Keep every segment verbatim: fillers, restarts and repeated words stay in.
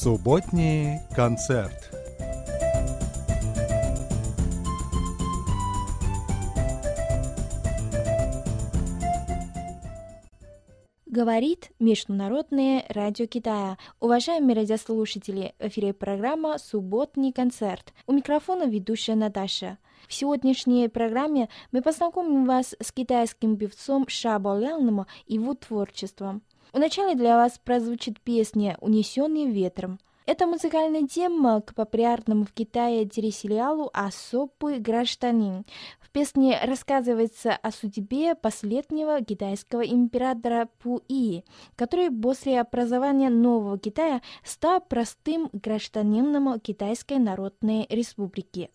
Субботний концерт. Говорит Международное радио Китая. Уважаемые радиослушатели, в эфире программа «Субботний концерт». У микрофона ведущая Наташа. В сегодняшней программе мы познакомим вас с китайским певцом Ша Боляном и его творчеством. Вначале для вас прозвучит песня «Унесенный ветром». Это музыкальная тема к популярному в Китае телесериалу «Особый гражданин». В песне рассказывается о судьбе последнего китайского императора Пуи, который после образования нового Китая стал простым гражданином Китайской Народной Республики.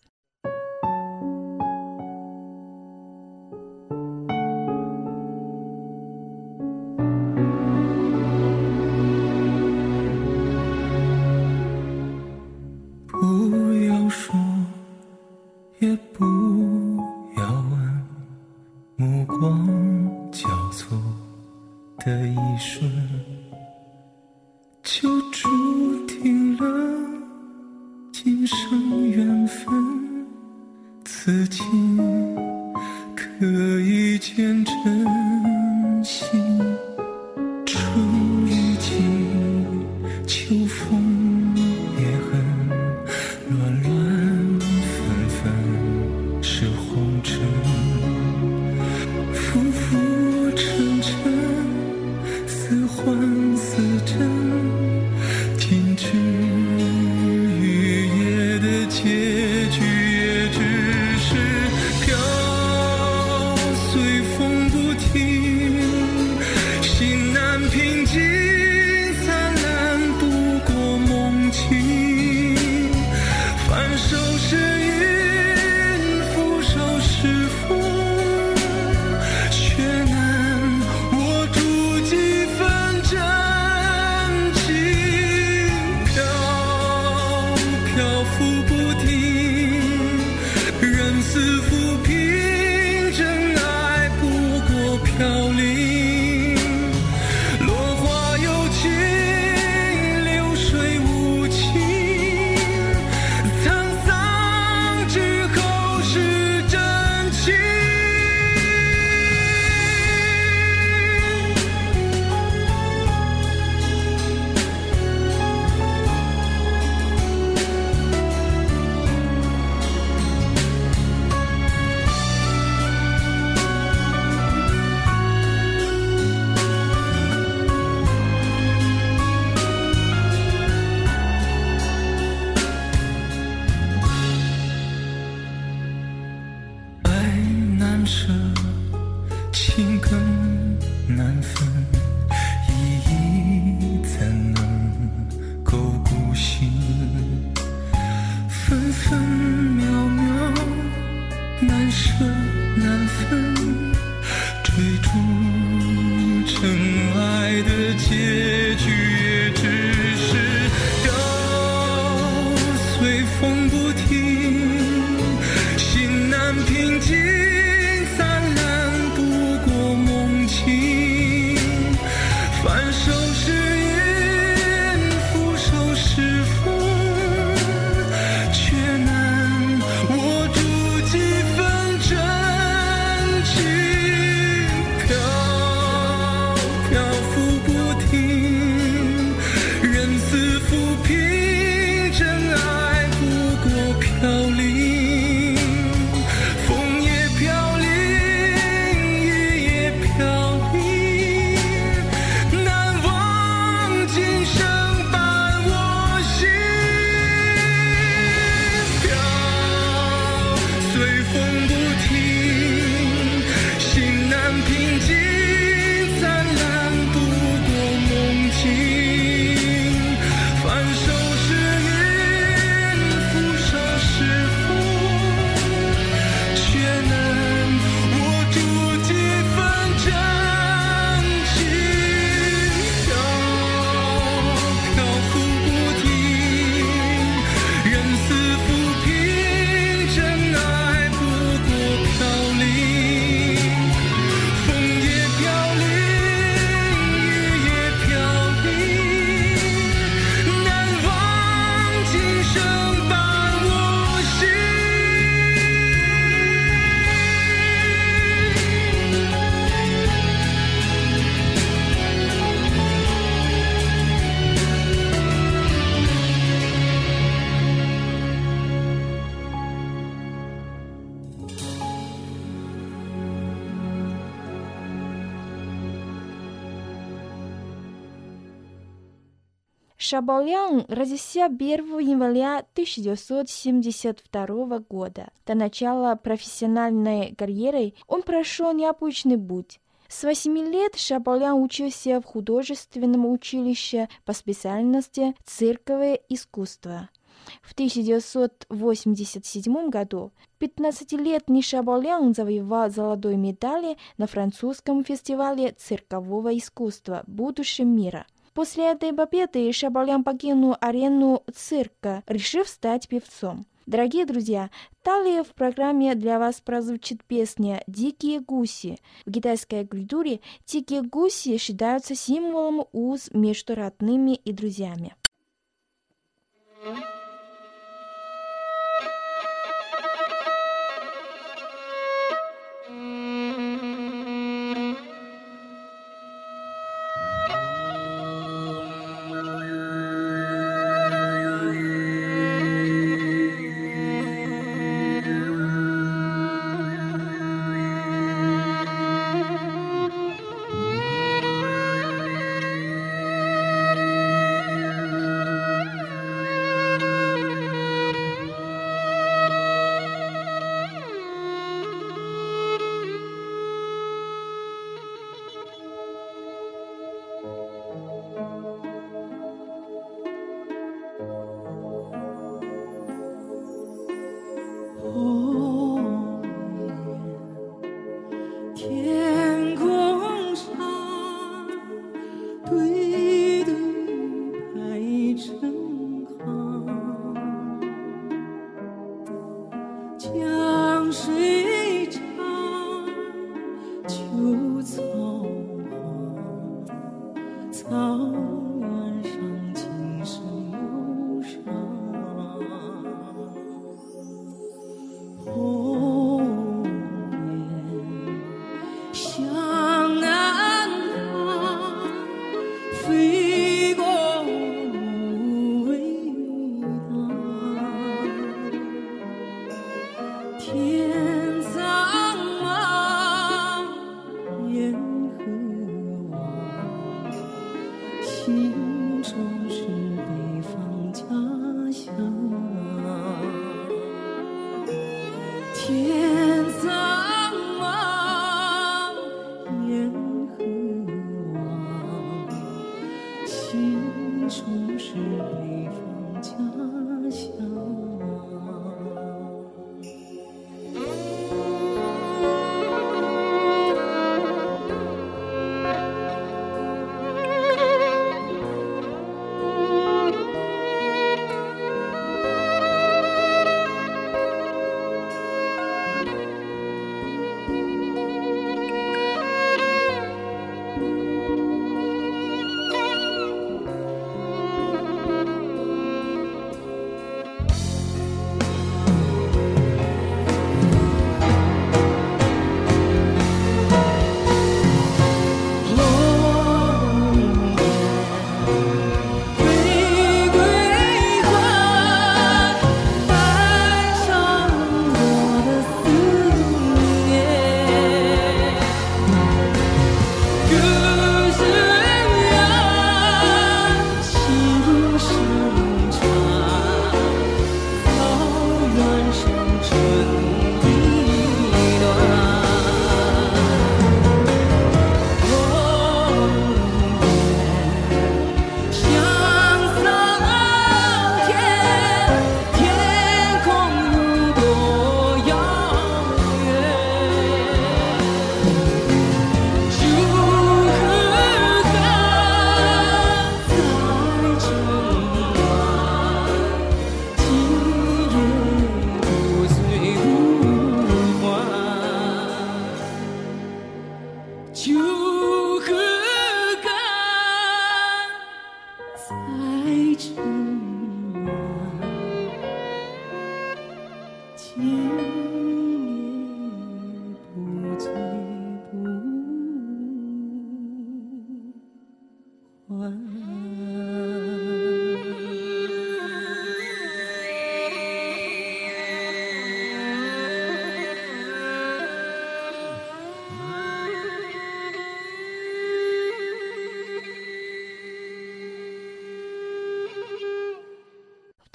Шабалян родился первого января тысяча девятьсот семьдесят второго года. До начала профессиональной карьеры он прошел необычный путь. С восьми лет Шабалян учился в художественном училище по специальности цирковое искусство. В тысяча девятьсот восемьдесят седьмом году пятнадцатилетний Шабалян завоевал золотую медаль на французском фестивале циркового искусства «Будущее мира». После этой победы Шабалян покинул арену цирка, решив стать певцом. Дорогие друзья, далее в программе для вас прозвучит песня «Дикие гуси». В китайской культуре дикие гуси считаются символом уз между родными и друзьями.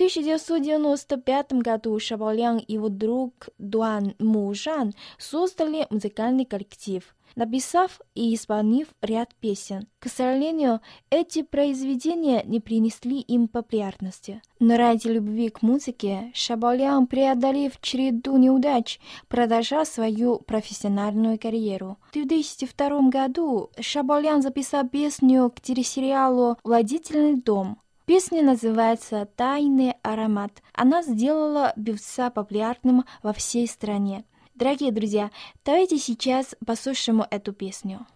тысяча девятьсот девяносто пятом году Шабалян и его друг Дуан Мужан создали музыкальный коллектив, написав и исполнив ряд песен. К сожалению, эти произведения не принесли им популярности. Но ради любви к музыке Шабалян, преодолев череду неудач, продолжал свою профессиональную карьеру. В две тысячи втором году Шабалян записал песню к телесериалу «Владительный дом». Песня называется «Тайный аромат». Она сделала певца популярным во всей стране. Дорогие друзья, давайте сейчас послушаем эту песню.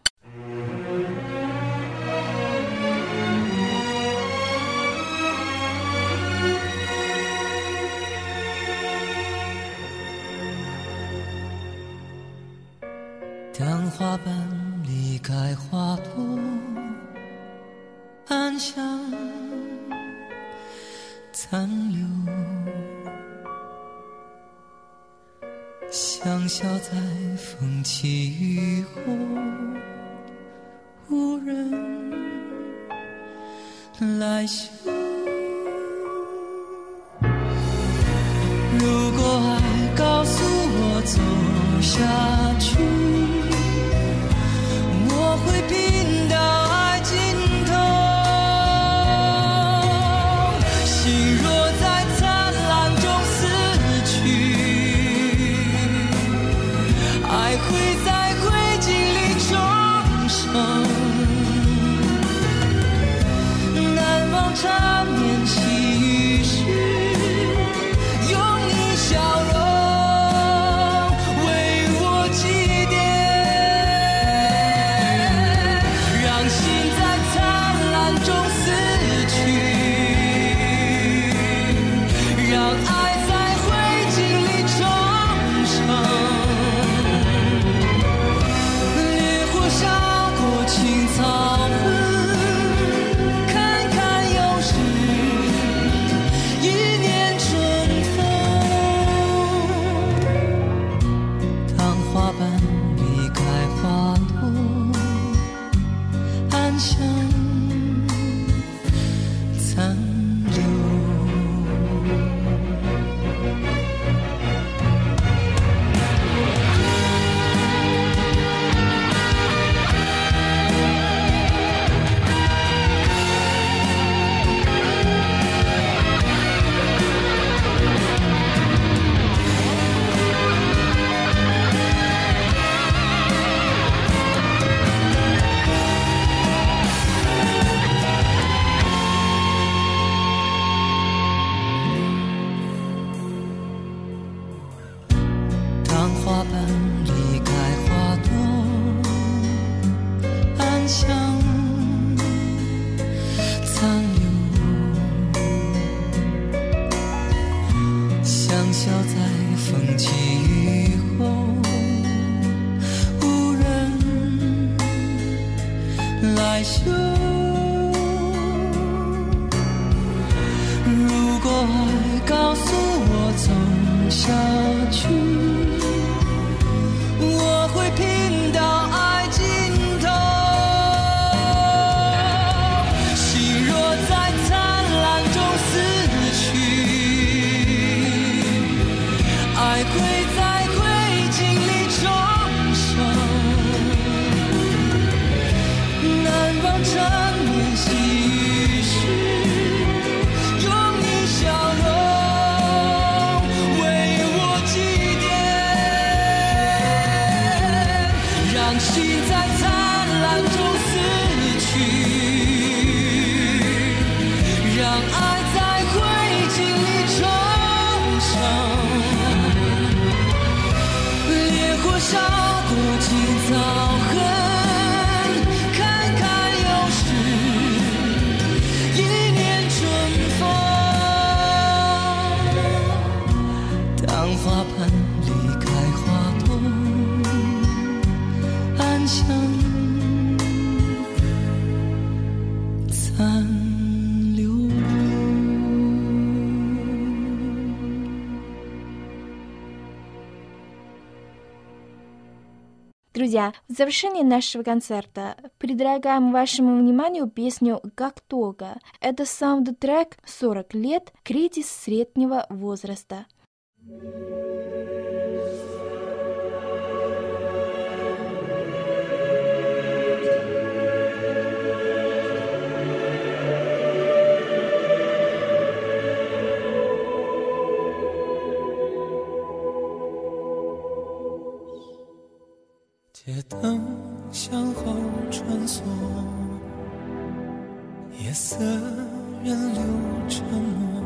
当花瓣离开花朵，暗香残留，香消在风起雨后，无人来嗅。如果爱告诉我走下去，我会拼到爱尽头。心若在灿烂中死去，爱会在灰烬里重生。难忘缠绵细雨时，有你笑容为我祭奠，让心在灿烂中死去，让爱在灰烬里重生。烈火烧过青草痕，看看又是一年春风。当花瓣离开花朵，暗香残留。当花瓣离开花朵，暗香残留，香消在风起雨后，无人来嗅。如果爱告诉我走下去，我会拼到爱尽头。心若在灿烂中死去，爱会在灰烬里重生。难忘缠绵细雨时，有你笑容为我祭奠，让心在灿烂中死去，让爱在灰烬里重生。烈火烧过青草痕，看看又是一年春风。当花瓣离开花朵，暗香残留。 Друзья, в завершении нашего концерта предлагаем вашему вниманию песню «Гактога». Это саундтрек сорок лет, кризис среднего возраста. 街灯向后穿梭，夜色人流沉默，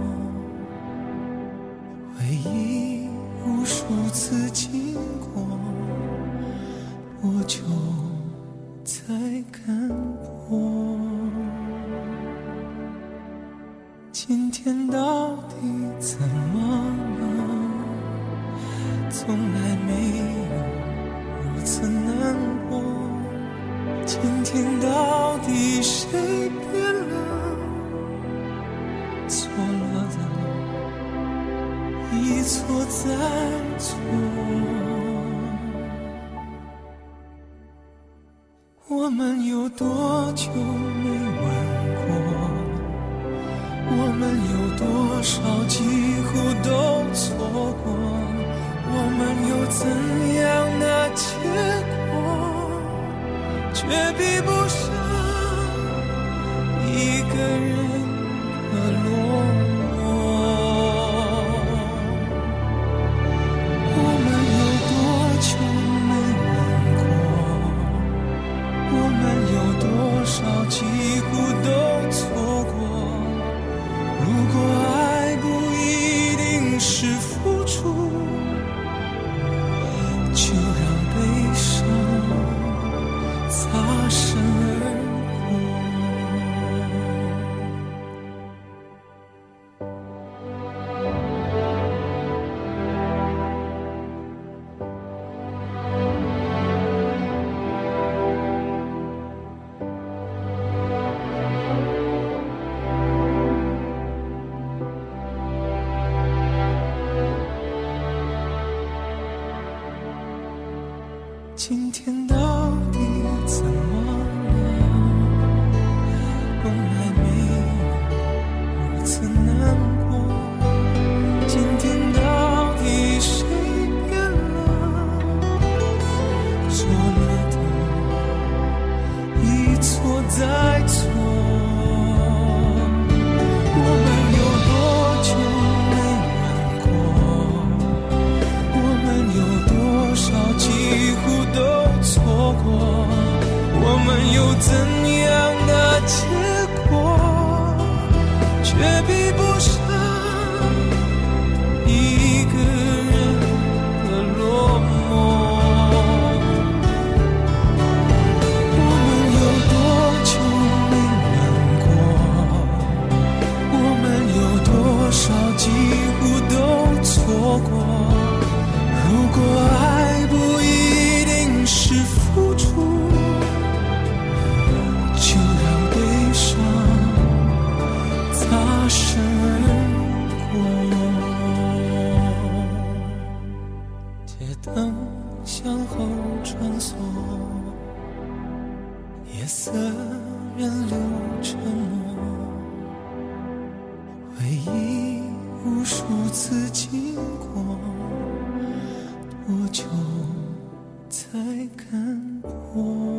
回忆无数次经过，多久才看破？今天到底怎么了？从来没有如此难过，今天到底谁变了？错了的，一错再错。我们有多久没吻过？我们有多少几乎都错过？我们有怎样的结果，却比不上一个人的落寞。我们有多久没吻过？我们有多少几乎都错过？如果爱不一定是付出，就让悲伤擦身而过。今天到底怎么了？从来没有如此难过。今天到底谁变了？错了的，一错再错。我们有多久没吻过？我们有多少几乎都错过？我们有怎样的结果，却比不上一个人的落寞。我们有多久没吻过？我们有多少几乎都错过？如果爱不一定是付出，就让悲伤擦身而过。街灯向后穿梭，夜色人流沉默，回忆无数次经过，多久才看破？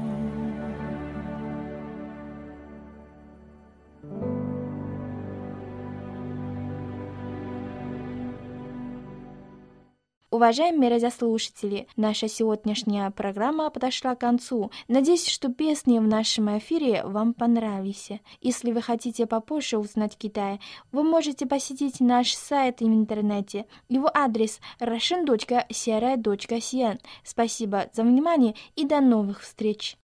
Уважаемые радиослушатели, наша сегодняшняя программа подошла к концу. Надеюсь, что песни в нашем эфире вам понравились. Если вы хотите попозже узнать Китай, вы можете посетить наш сайт в интернете. Его адрес russian точка c r i точка c n. Спасибо за внимание и до новых встреч!